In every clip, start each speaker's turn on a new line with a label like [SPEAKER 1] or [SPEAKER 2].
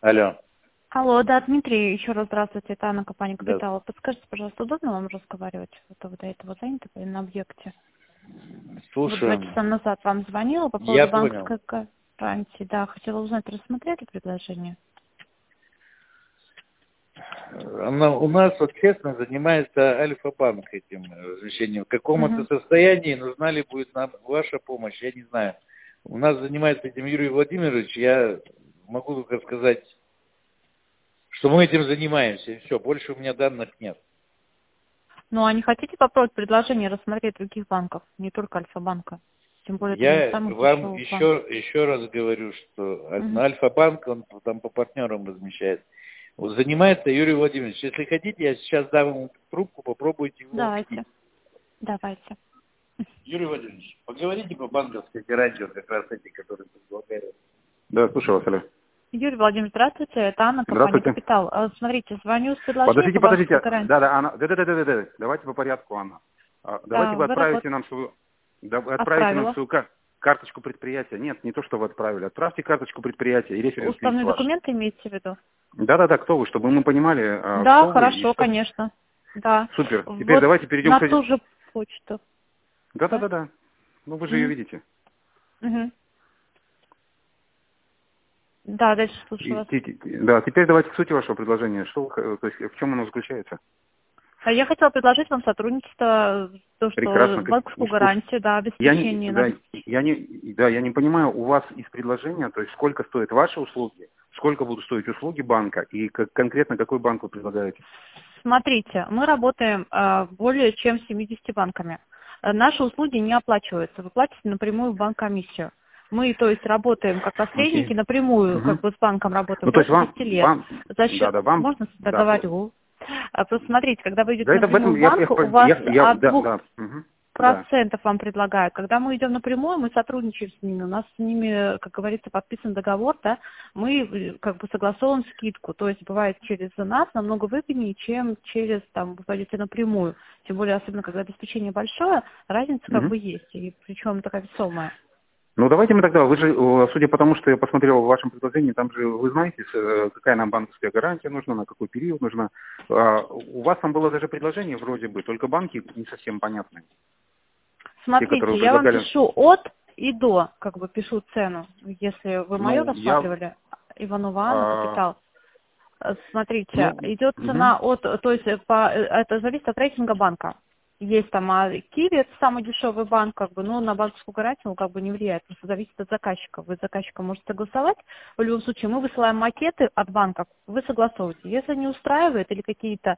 [SPEAKER 1] Алло.
[SPEAKER 2] Алло, да, Дмитрий, еще раз здравствуйте, это Анна, компания
[SPEAKER 1] Да.
[SPEAKER 2] «Капитал». Подскажите, пожалуйста, удобно вам разговаривать? Вот вы до этого заняты были на объекте. Вот 2
[SPEAKER 1] Слушаю.
[SPEAKER 2] часа назад вам звонила по
[SPEAKER 1] Я
[SPEAKER 2] поводу
[SPEAKER 1] понял.
[SPEAKER 2] банковской гарантии. Да, хотела узнать, рассмотрели предложение?
[SPEAKER 1] У нас, вот честно, занимается Альфа-банк этим размещением. В каком-то
[SPEAKER 2] Угу.
[SPEAKER 1] состоянии нужна ли будет нам ваша помощь, я не знаю. У нас занимается этим Юрий Владимирович, я могу только сказать, что мы этим занимаемся, и все, больше у меня данных нет.
[SPEAKER 2] Ну, а не хотите попробовать предложение рассмотреть других банков, не только Альфа-банка? Тем более, это один из
[SPEAKER 1] Я
[SPEAKER 2] самых
[SPEAKER 1] вам
[SPEAKER 2] дешевых банков.
[SPEAKER 1] еще раз говорю, что
[SPEAKER 2] Угу.
[SPEAKER 1] на Альфа-банк, он там по партнерам размещает. Вот занимается Юрий Владимирович. Если хотите, я сейчас дам ему трубку, попробуйте его убедить.
[SPEAKER 2] Давайте, давайте.
[SPEAKER 1] Юрий Владимирович, поговорите по банковской гарантии, как раз эти, которые предлагают.
[SPEAKER 3] Да, слушаю вас, алло.
[SPEAKER 2] Юрий Владимирович, здравствуйте, это Анна, компания
[SPEAKER 3] Здравствуйте.
[SPEAKER 2] «Капитал». Смотрите, звоню с предложением
[SPEAKER 3] Подождите,
[SPEAKER 2] по банковской
[SPEAKER 3] подождите.
[SPEAKER 2] гарантии.
[SPEAKER 3] Да, Анна. Да. Давайте по порядку, Анна. Давайте вы
[SPEAKER 2] Вы
[SPEAKER 3] отправите нам свою... вы отправите нам
[SPEAKER 2] отправила.
[SPEAKER 3] свою карточку предприятия. Нет, не то, что вы отправили. Отправьте карточку предприятия и референс лист
[SPEAKER 2] Уставные
[SPEAKER 3] ваш.
[SPEAKER 2] документы имеете в виду?
[SPEAKER 3] Да, кто вы, чтобы мы понимали,
[SPEAKER 2] Да,
[SPEAKER 3] кто вы и
[SPEAKER 2] хорошо,
[SPEAKER 3] что...
[SPEAKER 2] конечно. Да.
[SPEAKER 3] Супер. Теперь
[SPEAKER 2] Вот
[SPEAKER 3] давайте перейдем
[SPEAKER 2] на
[SPEAKER 3] к...
[SPEAKER 2] ту же почту. Да?
[SPEAKER 3] Да. Ну, вы же ее
[SPEAKER 2] Мгм.
[SPEAKER 3] видите.
[SPEAKER 2] Мгм. Да, дальше слушаю вас.
[SPEAKER 3] Да, теперь давайте к сути вашего предложения. То есть в чем оно заключается?
[SPEAKER 2] А я хотела предложить вам сотрудничество, то, что
[SPEAKER 3] Прекрасно.
[SPEAKER 2] банковскую гарантию, да, обеспечение.
[SPEAKER 3] Я не понимаю, у вас из предложения, то есть сколько стоят ваши услуги, сколько будут стоить услуги банка и конкретно какой банк вы предлагаете?
[SPEAKER 2] Смотрите, мы работаем более чем с 70 банками. Наши услуги не оплачиваются, вы платите напрямую в банк комиссию. Мы, то есть, работаем как посредники,
[SPEAKER 3] Окей.
[SPEAKER 2] напрямую,
[SPEAKER 3] Мгм.
[SPEAKER 2] как бы с банком работаем
[SPEAKER 3] Ну, то есть
[SPEAKER 2] больше 10 лет. За счет,
[SPEAKER 3] вам,
[SPEAKER 2] можно
[SPEAKER 3] да,
[SPEAKER 2] договорю. Просто смотрите, когда вы идете
[SPEAKER 3] да, это в
[SPEAKER 2] напрямую
[SPEAKER 3] этом,
[SPEAKER 2] в банк, у вас от
[SPEAKER 3] мгм, да.
[SPEAKER 2] 2% вам предлагают. Когда мы идем напрямую, мы сотрудничаем с ними. У нас с ними, как говорится, подписан договор, да, мы как бы согласовываем скидку. То есть бывает через нас намного выгоднее, чем через, там, вы пойдете напрямую. Тем более, особенно когда обеспечение большое, разница как
[SPEAKER 3] Мгм.
[SPEAKER 2] бы есть, и причем такая весомая.
[SPEAKER 3] Ну, давайте мы тогда, вы же, судя по тому, что я посмотрел в вашем предложении, там же вы знаете, какая нам банковская гарантия нужна, на какой период нужна. У вас там было даже предложение вроде бы, только банки не совсем понятные. Те, которые
[SPEAKER 2] Смотрите,
[SPEAKER 3] вы
[SPEAKER 2] я вам
[SPEAKER 3] предлагали.
[SPEAKER 2] пишу от и до, как бы пишу цену. Если вы мое
[SPEAKER 3] Ну,
[SPEAKER 2] рассматривали, Иванова Анна,
[SPEAKER 3] а,
[SPEAKER 2] Капитал. Смотрите,
[SPEAKER 3] ну,
[SPEAKER 2] идет
[SPEAKER 3] мгм.
[SPEAKER 2] цена от, то есть это зависит от рейтинга банка. Есть там Киви, это самый дешевый банк, как бы, но на банковскую гарантию он как бы не влияет, просто зависит от заказчика. Вы с заказчиком можете согласовать. В любом случае, мы высылаем макеты от банков, вы согласовываете. Если не устраивает или какие-то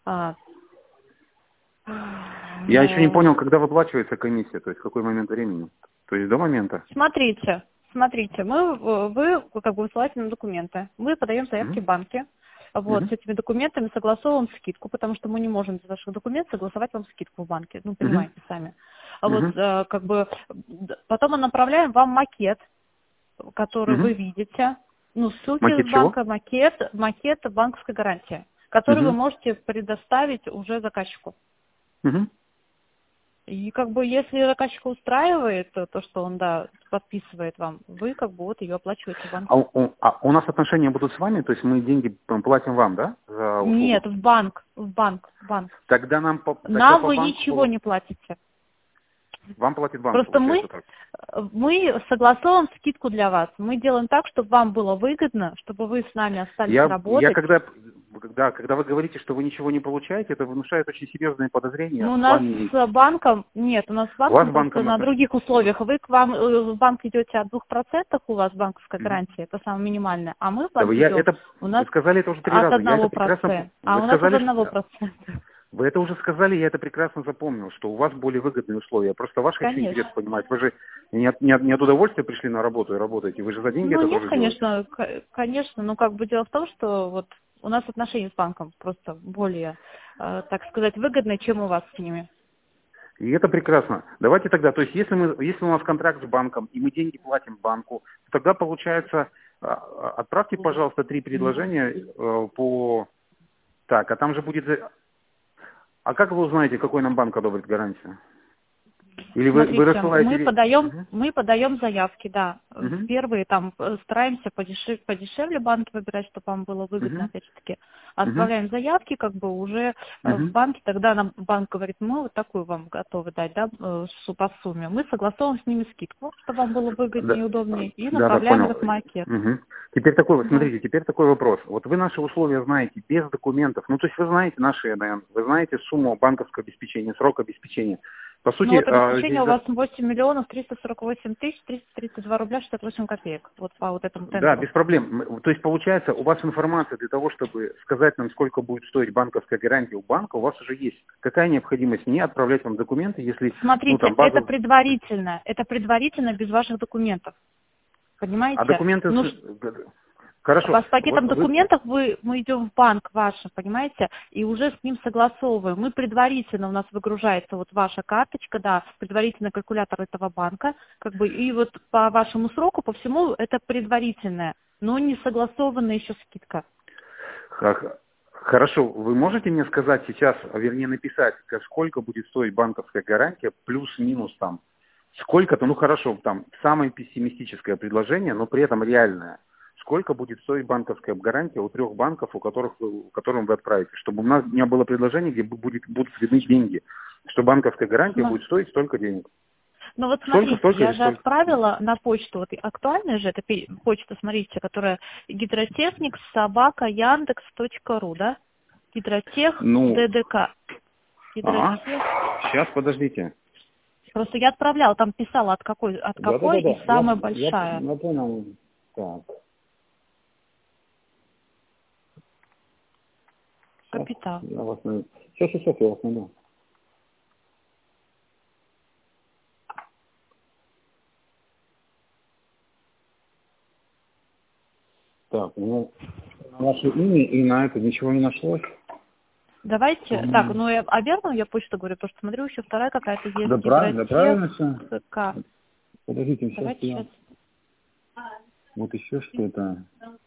[SPEAKER 3] Я еще не понял, когда выплачивается комиссия, то есть в какой момент времени. То есть до момента.
[SPEAKER 2] Смотрите, вы как бы высылаете нам документы, мы подаем заявки
[SPEAKER 3] Мгм.
[SPEAKER 2] в банке, вот,
[SPEAKER 3] Мгм.
[SPEAKER 2] с этими документами согласовываем скидку, потому что мы не можем из ваших документов согласовать вам скидку в банке, ну,
[SPEAKER 3] Мгм.
[SPEAKER 2] понимаете сами. А вот,
[SPEAKER 3] Мгм.
[SPEAKER 2] как бы, потом мы направляем вам макет, который
[SPEAKER 3] Мгм.
[SPEAKER 2] вы видите, ну, ссылки
[SPEAKER 3] Макет
[SPEAKER 2] с
[SPEAKER 3] чего?
[SPEAKER 2] банка, макет банковской гарантии, который вы
[SPEAKER 3] Мгм.
[SPEAKER 2] можете предоставить уже заказчику.
[SPEAKER 3] Мгм.
[SPEAKER 2] И как бы если заказчика устраивает то, что он, да, подписывает вам, вы как бы вот ее оплачиваете в банке.
[SPEAKER 3] У нас отношения будут с вами, то есть мы деньги платим вам, да, за услугу?
[SPEAKER 2] Нет, в банк.
[SPEAKER 3] Тогда тогда
[SPEAKER 2] Нам
[SPEAKER 3] по
[SPEAKER 2] вы
[SPEAKER 3] банку
[SPEAKER 2] ничего не платите.
[SPEAKER 3] вам платит банк,
[SPEAKER 2] Просто
[SPEAKER 3] получается так.
[SPEAKER 2] мы согласовываем скидку для вас. Мы делаем так, чтобы вам было выгодно, чтобы вы с нами остались
[SPEAKER 3] Я
[SPEAKER 2] работать.
[SPEAKER 3] когда вы говорите, что вы ничего не получаете, это внушает очень серьезные подозрения
[SPEAKER 2] Ну, у
[SPEAKER 3] с
[SPEAKER 2] нас
[SPEAKER 3] вами.
[SPEAKER 2] с банком, нет, у нас с
[SPEAKER 3] У вас
[SPEAKER 2] банком
[SPEAKER 3] с
[SPEAKER 2] просто
[SPEAKER 3] банком
[SPEAKER 2] на
[SPEAKER 3] отношения.
[SPEAKER 2] других условиях. Вы к вам в банк идете от 2%, у вас банковская
[SPEAKER 3] Мгм.
[SPEAKER 2] гарантия, это самое минимальное, а мы в
[SPEAKER 3] Да
[SPEAKER 2] банк идем, у
[SPEAKER 3] вы
[SPEAKER 2] нас
[SPEAKER 3] сказали это уже 3
[SPEAKER 2] от
[SPEAKER 3] раза. Я это
[SPEAKER 2] 1%, а
[SPEAKER 3] вы
[SPEAKER 2] у нас от
[SPEAKER 3] сказали,
[SPEAKER 2] 1%.
[SPEAKER 3] вы это уже сказали, я это прекрасно запомнил, что у вас более выгодные условия. Просто ваш хочу интерес
[SPEAKER 2] Конечно.
[SPEAKER 3] понимать. Вы же не от удовольствия пришли на работу и работаете. Вы же за деньги
[SPEAKER 2] Ну,
[SPEAKER 3] это
[SPEAKER 2] нет,
[SPEAKER 3] тоже делаете.
[SPEAKER 2] конечно, конечно, но как бы дело в том, что вот у нас отношения с банком просто более, так сказать, выгодные, чем у вас с ними.
[SPEAKER 3] И это прекрасно. Давайте тогда, то есть если у нас контракт с банком, и мы деньги платим банку, тогда получается, отправьте, пожалуйста, 3 предложения по... Так, а там же будет... А как вы узнаете, какой нам банк одобрит гарантию? Или вы
[SPEAKER 2] Смотрите,
[SPEAKER 3] рассылаете...
[SPEAKER 2] мы подаем заявки, да.
[SPEAKER 3] Мгм.
[SPEAKER 2] Первые там стараемся подешевле банки выбирать, чтобы вам было выгодно,
[SPEAKER 3] Мгм.
[SPEAKER 2] опять же таки.
[SPEAKER 3] Мгм.
[SPEAKER 2] Отправляем заявки, как бы уже в
[SPEAKER 3] Мгм.
[SPEAKER 2] банке, тогда нам банк говорит, мы вот такую вам готовы дать, да, по сумме. Мы согласовываем с ними скидку, чтобы вам было выгоднее и удобнее, и
[SPEAKER 3] Да, так
[SPEAKER 2] направляем
[SPEAKER 3] понял.
[SPEAKER 2] их в макет.
[SPEAKER 3] Мгм. Теперь такой, вот
[SPEAKER 2] Да.
[SPEAKER 3] смотрите, теперь такой вопрос. Вот вы наши условия знаете без документов. Ну, то есть вы знаете наши ЭНН, вы знаете сумму банковского обеспечения, срок обеспечения. По
[SPEAKER 2] Ну
[SPEAKER 3] сути,
[SPEAKER 2] вот обеспечение
[SPEAKER 3] здесь...
[SPEAKER 2] у вас 8 миллионов 348 тысяч 332 рубля 68 копеек. Вот по вот этому
[SPEAKER 3] Да,
[SPEAKER 2] тендеру.
[SPEAKER 3] без проблем. То есть, получается, у вас информация для того, чтобы сказать нам, сколько будет стоить банковская гарантия у банка, у вас уже есть. Какая необходимость мне отправлять вам документы, если, ну,
[SPEAKER 2] Смотрите,
[SPEAKER 3] там, база...
[SPEAKER 2] это предварительно без ваших документов.
[SPEAKER 3] А
[SPEAKER 2] Понимаете?
[SPEAKER 3] документы...
[SPEAKER 2] Ну,
[SPEAKER 3] Хорошо.
[SPEAKER 2] с пакетом
[SPEAKER 3] Вот вы...
[SPEAKER 2] документов мы идем в банк ваш, понимаете, и уже с ним согласовываем. Мы предварительно, у нас выгружается вот ваша карточка, да, предварительно калькулятор этого банка, как бы, и вот по вашему сроку, по всему, это предварительное, но не согласованная еще скидка.
[SPEAKER 3] Хорошо, вы можете мне сказать сейчас, вернее написать, сколько будет стоить банковская гарантия, плюс-минус там, сколько-то, ну хорошо, там, самое пессимистическое предложение, но при этом реальное. Сколько будет стоить банковская гарантия у 3 банков, которым вы отправите, чтобы у нас не было предложения, где будут видны деньги, что банковская гарантия будет стоить столько денег.
[SPEAKER 2] Ну вот
[SPEAKER 3] Столько,
[SPEAKER 2] смотрите,
[SPEAKER 3] столько
[SPEAKER 2] я
[SPEAKER 3] или
[SPEAKER 2] же
[SPEAKER 3] столько?
[SPEAKER 2] отправила на почту, вот актуальная же эта почта, смотрите, которая гидротехник@яндекс.ру, да? Гидротех
[SPEAKER 3] Ну,
[SPEAKER 2] ДДК.
[SPEAKER 3] ага,
[SPEAKER 2] Гидротех.
[SPEAKER 3] сейчас, подождите.
[SPEAKER 2] Просто я отправляла, там писала от какой и
[SPEAKER 3] Да-да-да,
[SPEAKER 2] самая
[SPEAKER 3] я
[SPEAKER 2] большая.
[SPEAKER 3] понял. Так.
[SPEAKER 2] Капитал.
[SPEAKER 3] Я вас найду. Сейчас я вас найду. Так, ну, на ваше имя и на это ничего не нашлось.
[SPEAKER 2] Давайте, так, ну верную я почту говорю, потому что смотрю, еще вторая какая-то есть.
[SPEAKER 3] Да правильно все.
[SPEAKER 2] ДДК.
[SPEAKER 3] Подождите, сейчас
[SPEAKER 2] Давайте
[SPEAKER 3] я...
[SPEAKER 2] сейчас.
[SPEAKER 3] Вот еще что-то.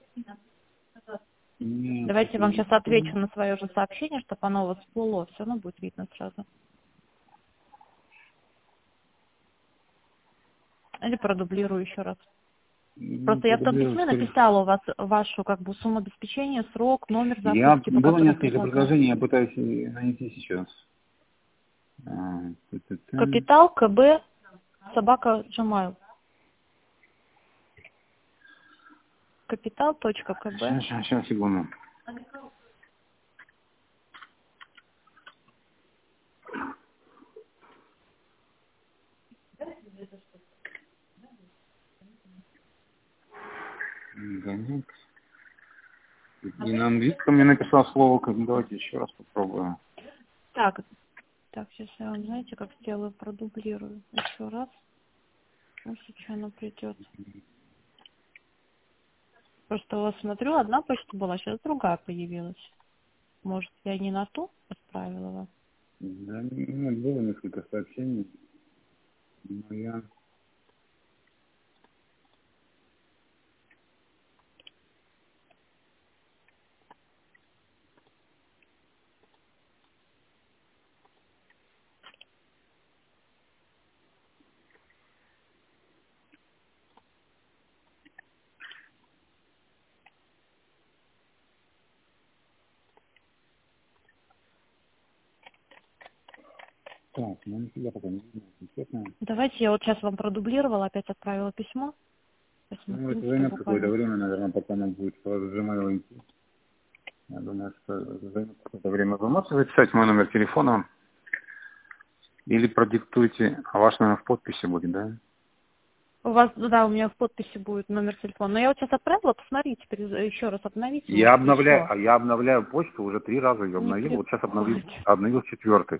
[SPEAKER 3] Нет.
[SPEAKER 2] Давайте я вам сейчас отвечу на свое же сообщение, чтобы оно у вас всплыло, все равно будет видно сразу. Или продублирую еще раз. Просто я в том письме написала у вас вашу как бы сумму обеспечения, срок, номер закупки, по
[SPEAKER 3] Было
[SPEAKER 2] которому
[SPEAKER 3] несколько предложений, я пытаюсь найти сейчас.
[SPEAKER 2] Капитал, КБ, собака, Gmail. Капитал.кб.
[SPEAKER 3] Сейчас, секунду. Да нет. И на английском мне написал слово, давайте еще раз попробуем.
[SPEAKER 2] Так, сейчас я вам, знаете, как сделаю, продублирую еще раз. Ну, сейчас оно придет. Просто у вас, смотрю, одна почта была, сейчас другая появилась. Может, я не на ту отправила вас?
[SPEAKER 3] Да, ну, было несколько сообщений, но я... Так, ну, я пока не знаю, честно.
[SPEAKER 2] Давайте я вот сейчас вам продублировала, опять отправила письмо.
[SPEAKER 3] Ну, это займет какое-то время, наверное, пока нам будет Gmail идти. Я думаю, что займет какое-то время. Вы можете записать мой номер телефона? Или продиктуйте, а ваш номер в подписи будет, да?
[SPEAKER 2] У вас, да, у меня в подписи будет номер телефона. Но я вот сейчас отправила, посмотрите, еще раз обновите.
[SPEAKER 3] Я обновляю почту, уже 3 раза ее обновил, вот сейчас обновил 4-й.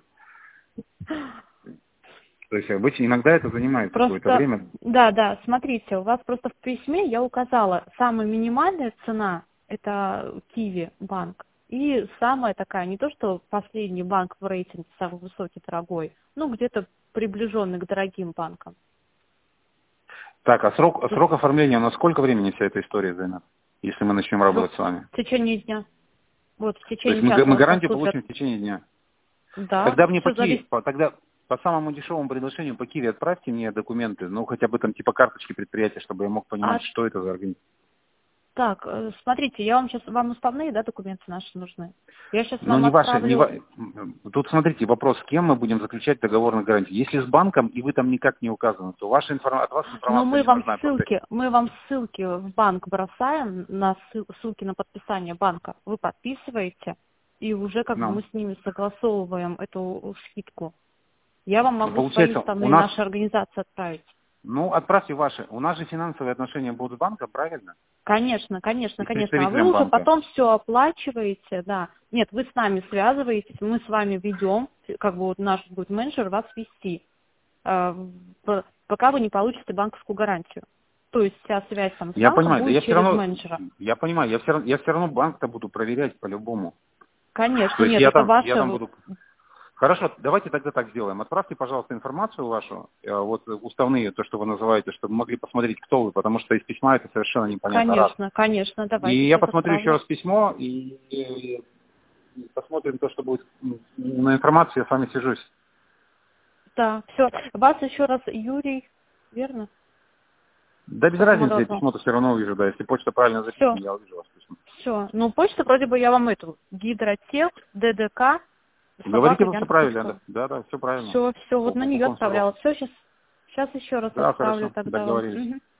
[SPEAKER 3] То есть обычно иногда это занимает какое-то время.
[SPEAKER 2] Да, смотрите, у вас просто в письме я указала, самая минимальная цена это Киви банк. И самая такая, не то что последний банк в рейтинге, самый высокий, дорогой, ну где-то приближенный к дорогим банкам.
[SPEAKER 3] Так, а срок оформления, у нас сколько времени вся эта история займет, если мы начнем работать с вами?
[SPEAKER 2] В течение дня. Вот, в
[SPEAKER 3] То
[SPEAKER 2] течение
[SPEAKER 3] есть
[SPEAKER 2] часа.
[SPEAKER 3] мы гарантию получим в течение дня?
[SPEAKER 2] Да.
[SPEAKER 3] Тогда мне по Киви, по самому дешевому предложению по Киеве отправьте мне документы, ну хотя бы там типа карточки предприятия, чтобы я мог понимать, что это за организация.
[SPEAKER 2] Так, смотрите, вам уставные, да, документы наши нужны? Я сейчас
[SPEAKER 3] Ну,
[SPEAKER 2] вам
[SPEAKER 3] не ваши,
[SPEAKER 2] отправлю...
[SPEAKER 3] Тут смотрите, вопрос, с кем мы будем заключать договор на гарантию. Если с банком, и вы там никак не указаны, то от вас информация
[SPEAKER 2] Но
[SPEAKER 3] не нужна.
[SPEAKER 2] мы вам ссылки в банк бросаем, на ссылки на подписание банка. Вы подписываете, и уже как бы мы с ними согласовываем эту скидку. Я вам могу свои уставные нашей организации отправить.
[SPEAKER 3] Ну, отправьте ваши. У нас же финансовые отношения будут с банком, правильно?
[SPEAKER 2] Конечно. А вы уже потом все оплачиваете, да. Нет, вы с нами связываетесь, мы с вами ведем, как бы вот наш будет менеджер вас вести, пока вы не получите банковскую гарантию. То есть вся связь там с банком будет через менеджера.
[SPEAKER 3] Я понимаю, я все равно банк-то буду проверять по-любому.
[SPEAKER 2] Конечно, нет, это ваше...
[SPEAKER 3] Хорошо, давайте тогда так сделаем. Отправьте, пожалуйста, информацию вашу, вот уставные, то, что вы называете, чтобы мы могли посмотреть, кто вы, потому что из письма это совершенно непонятно.
[SPEAKER 2] Конечно, давайте.
[SPEAKER 3] И я посмотрю еще раз письмо, и посмотрим то, что будет на информации, я с вами свяжусь.
[SPEAKER 2] Да, все. Вас еще раз Юрий, верно?
[SPEAKER 3] Да без разницы, я письмо-то все равно увижу, да, если почта правильно записана, я увижу вас письмо.
[SPEAKER 2] Все, ну почта вроде бы я вам Гидротех, ДДК.
[SPEAKER 3] Говорите вы все правильно, да, все правильно.
[SPEAKER 2] Все, вот на нее отправляла. Все, сейчас еще раз отправлю тогда.
[SPEAKER 3] Договорились.